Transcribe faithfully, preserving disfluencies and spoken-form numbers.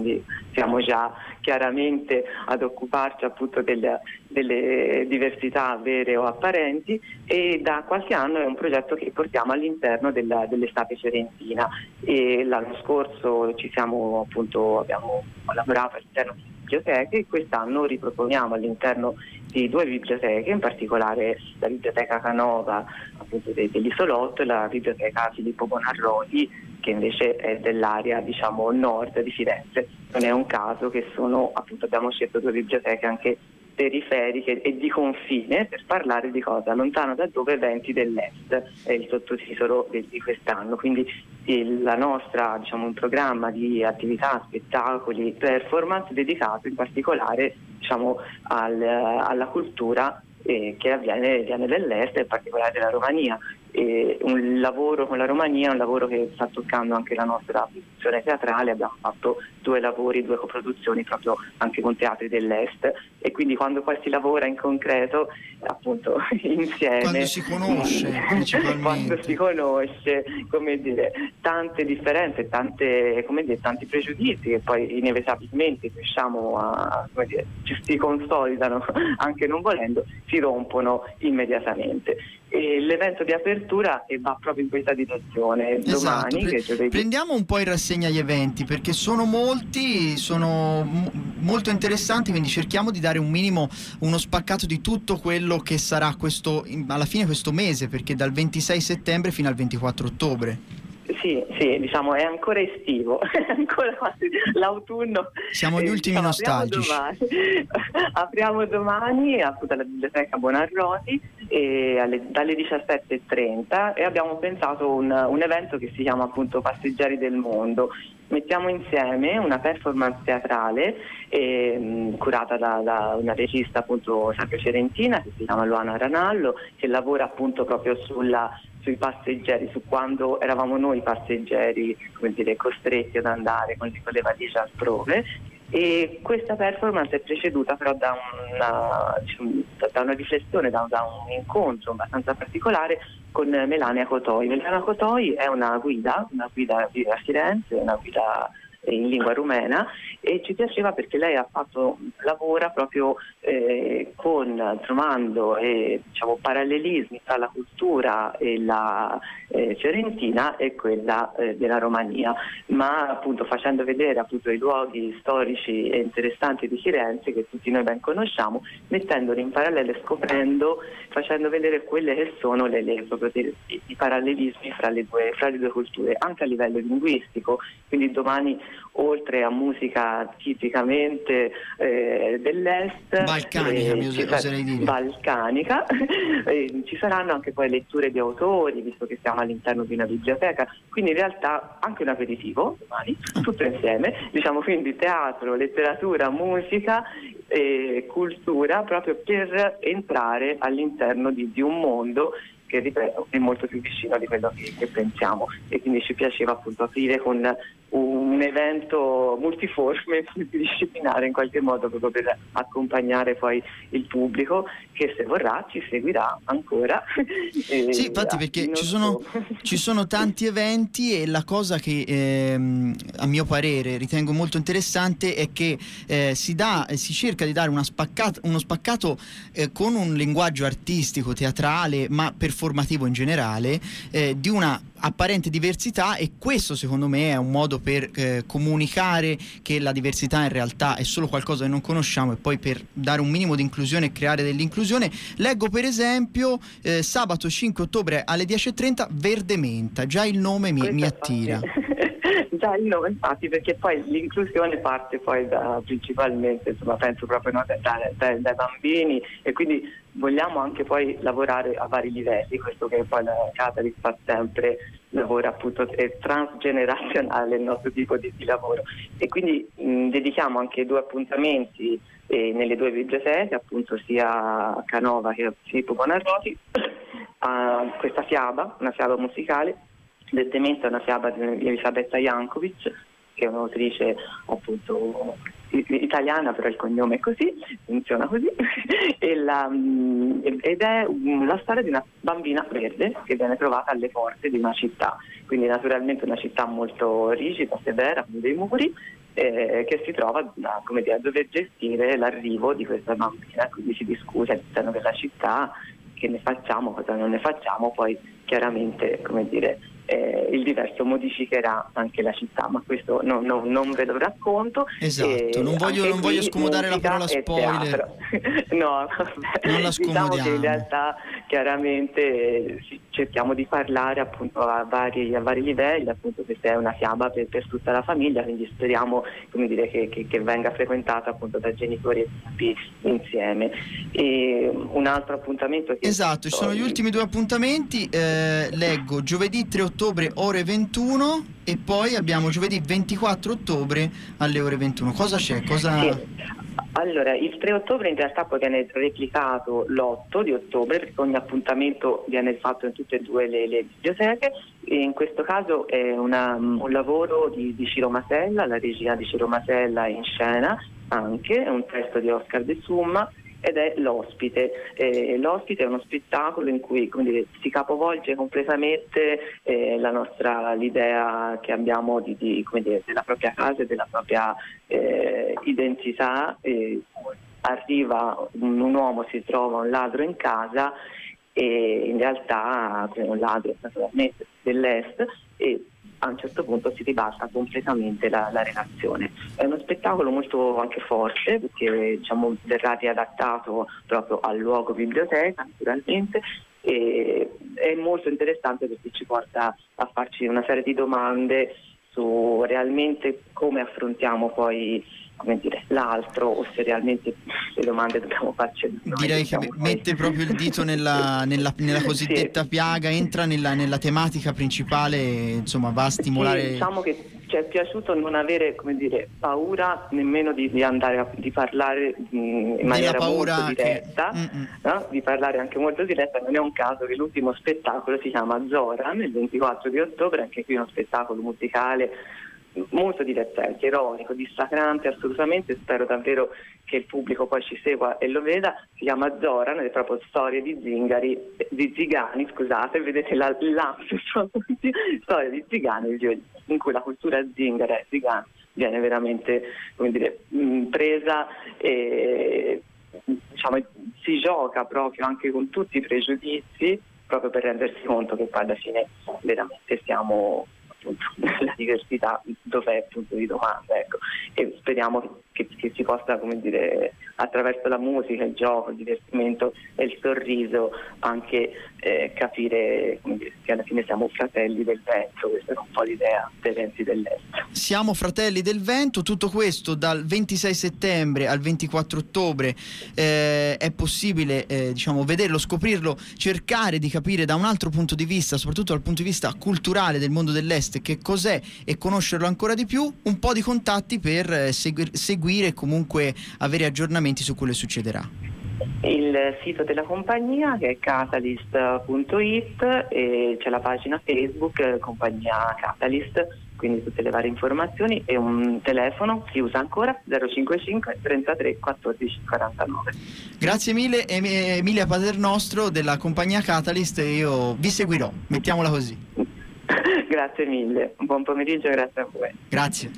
quindi siamo già chiaramente ad occuparci appunto delle, delle diversità vere o apparenti, e da qualche anno è un progetto che portiamo all'interno della, dell'estate fiorentina, e l'anno scorso ci siamo appunto abbiamo lavorato all'interno di biblioteche, e quest'anno riproponiamo all'interno di due biblioteche, in particolare la biblioteca Canova appunto dell'Isolotto e la biblioteca Filippo Bonarroti, che invece è dell'area diciamo nord di Firenze. Non è un caso che sono appunto abbiamo scelto due biblioteche anche periferiche e di confine, per parlare di cosa? Lontano da dove, eventi dell'est, è il sottotitolo di, di quest'anno. Quindi il, la nostra, diciamo, un programma di attività, spettacoli, performance dedicato in particolare, diciamo, al, alla cultura eh, che avviene viene dell'est, in particolare della Romania. E un lavoro con la Romania è un lavoro che sta toccando anche la nostra produzione teatrale. Abbiamo fatto due lavori, due coproduzioni proprio anche con teatri dell'est, e quindi quando poi si lavora in concreto appunto insieme, quando si conosce principalmente, quando si conosce, come dire, tante differenze, tante, come dire, tanti pregiudizi che poi inevitabilmente riusciamo a, come dire, ci si consolidano anche non volendo, si rompono immediatamente. E l'evento di apertura va proprio in questa direzione. Esatto, Domani, pre- che giovedì... prendiamo un po' in rassegna gli eventi, perché sono molti, sono m- molto interessanti, quindi cerchiamo di dare un minimo, uno spaccato di tutto quello che sarà questo, alla fine questo mese, perché dal ventisei settembre fino al ventiquattro ottobre. Sì, sì, diciamo è ancora estivo, è ancora quasi l'autunno. Siamo gli eh, ultimi diciamo, nostalgici. Apriamo domani, apriamo domani appunto alla biblioteca Bonarroti e alle, dalle diciassette e trenta, e abbiamo pensato un, un evento che si chiama appunto Passeggeri del Mondo. Mettiamo insieme una performance teatrale eh, mh, curata da, da una regista appunto sempre fiorentina che si chiama Luana Ranallo, che lavora appunto proprio sulla sui passeggeri, su quando eravamo noi passeggeri, come dire, costretti ad andare con, con le valigie altrove. E questa performance è preceduta però da una, diciamo, da una riflessione, da, da un incontro abbastanza particolare con Melania Cotoi. Melania Cotoi è una guida, una guida vive a Firenze, una guida in lingua rumena, e ci piaceva perché lei ha fatto lavora proprio eh, con trovando eh, diciamo parallelismi tra la cultura e la eh, fiorentina e quella eh, della Romania, ma appunto facendo vedere appunto i luoghi storici e interessanti di Firenze che tutti noi ben conosciamo, mettendoli in parallelo e scoprendo, facendo vedere quelle che sono le, le, proprio dei, i parallelismi fra le due fra le due culture, anche a livello linguistico. Quindi domani, oltre a musica tipicamente eh, dell'est, balcanica, eh, mi ci oserei dire balcanica eh, ci saranno anche poi letture di autori, visto che siamo all'interno di una biblioteca, quindi in realtà anche un aperitivo domani, tutto insieme, diciamo, quindi teatro, letteratura, musica e cultura, proprio per entrare all'interno di, di un mondo che, ripeto, è molto più vicino di quello che, che pensiamo, e quindi ci piaceva appunto aprire con un evento multiforme, multidisciplinare in qualche modo, proprio per accompagnare poi il pubblico che, se vorrà, ci seguirà ancora. Sì, infatti, perché ci sono, ci sono tanti eventi, e la cosa che ehm, a mio parere ritengo molto interessante è che eh, si dà, si cerca di dare una spaccata, uno spaccato eh, con un linguaggio artistico, teatrale, ma performativo in generale, eh, di una apparente diversità, e questo secondo me è un modo per eh, comunicare che la diversità in realtà è solo qualcosa che non conosciamo, e poi per dare un minimo di inclusione e creare dell'inclusione. Leggo per esempio eh, sabato cinque ottobre alle dieci e trenta Verde Menta, già il nome mi, mi attira. Già il nome, infatti, perché poi l'inclusione parte poi da, principalmente, insomma, penso proprio, no, da, da, dai bambini, e quindi vogliamo anche poi lavorare a vari livelli, questo che poi la Catalyst fa sempre, lavora appunto, è transgenerazionale il nostro tipo di, di lavoro, e quindi mh, dedichiamo anche due appuntamenti eh, nelle due biblioteche, appunto sia a Canova che a Filippo Bonarroti, a questa fiaba, una fiaba musicale. Verde Menta è una fiaba di Elisabetta Jankovic, che è un'autrice appunto italiana, però il cognome è così, funziona così, e la, ed è la storia di una bambina verde che viene trovata alle porte di una città, quindi naturalmente una città molto rigida, severa, con dei muri, eh, che si trova a, come dire, a dover gestire l'arrivo di questa bambina, quindi si discute all'interno della città che ne facciamo, cosa non ne facciamo, poi chiaramente, come dire, eh, il diverso modificherà anche la città, ma questo non, non, non ve lo racconto. Esatto, non voglio, non voglio scomodare la parola spoiler. No, vabbè, non la diciamo scomodiamo. che in realtà chiaramente eh, cerchiamo di parlare appunto a vari, a vari livelli, appunto questa è una fiaba per, per tutta la famiglia, quindi speriamo, come dire, che, che, che venga frequentata appunto da genitori e bimbi insieme. E un altro appuntamento che esatto, ci sono gli ultimi due appuntamenti, eh, leggo giovedì tre ottobre ore ventuno e poi abbiamo giovedì ventiquattro ottobre alle ore ventuno. Cosa c'è? Cosa... Sì. Allora, il tre ottobre in realtà poi viene replicato l'otto di ottobre, perché ogni appuntamento viene fatto in tutte e due le, le biblioteche, e in questo caso è una, un lavoro di, di Ciro Masella, la regia di Ciro Masella in scena anche, è un testo di Oscar De Summa, ed è L'Ospite. Eh, L'Ospite è uno spettacolo in cui, come dire, si capovolge completamente eh, la nostra l'idea che abbiamo di, di, come dire, della propria casa e della propria eh, identità. Eh, arriva un, un uomo, si trova un ladro in casa e in realtà è un ladro naturalmente dell'est, e a un certo punto si ribalta completamente la, la relazione. È uno spettacolo molto anche forte, perché diciamo verrà riadattato proprio al luogo biblioteca naturalmente, e è molto interessante perché ci porta a farci una serie di domande su realmente come affrontiamo poi, come dire, l'altro, o se realmente le domande dobbiamo farci noi. Direi diciamo, che poi. mette proprio il dito nella, nella, nella cosiddetta sì. piaga, entra nella, nella tematica principale e insomma va a stimolare. Sì, diciamo che ci è piaciuto non avere, come dire, paura nemmeno di, di andare a di parlare mh, in maniera molto diretta, che... no? Di parlare anche molto diretta. Non è un caso che l'ultimo spettacolo si chiama Zoran, il ventiquattro di ottobre, anche qui uno spettacolo musicale molto divertente, ironico, dissacrante assolutamente. Spero davvero che il pubblico poi ci segua e lo veda. Si chiama Zoran, è proprio storie di zingari, di zigani, scusate, vedete la lapsus, storia di zigani, in cui la cultura zingara e zigana viene veramente, come dire, presa e diciamo si gioca proprio anche con tutti i pregiudizi, proprio per rendersi conto che poi alla fine veramente siamo la diversità dov'è il punto di domanda, ecco. E speriamo che, che si possa, come dire, attraverso la musica, il gioco, il divertimento e il sorriso anche eh, capire, come dire, che alla fine siamo fratelli del vento. Questa è un po' l'idea dei venti dell'est. Siamo fratelli del vento, tutto questo dal ventisei settembre al ventiquattro ottobre. Eh, è possibile eh, diciamo vederlo, scoprirlo, cercare di capire da un altro punto di vista, soprattutto dal punto di vista culturale del mondo dell'est, che cos'è, e conoscerlo ancora di più. Un po' di contatti per eh, segui- seguire e comunque avere aggiornamenti su quello che succederà. Il sito della compagnia, che è catalyst punto it, e c'è la pagina Facebook eh, Compagnia Catalyst, quindi tutte le varie informazioni, e un telefono si usa ancora, zero cinquantacinque trentatré quattordici quarantanove. Grazie mille Emilia Paternostro della compagnia Catalyst, e io vi seguirò, mettiamola così. Grazie mille, un buon pomeriggio, grazie a voi. Grazie.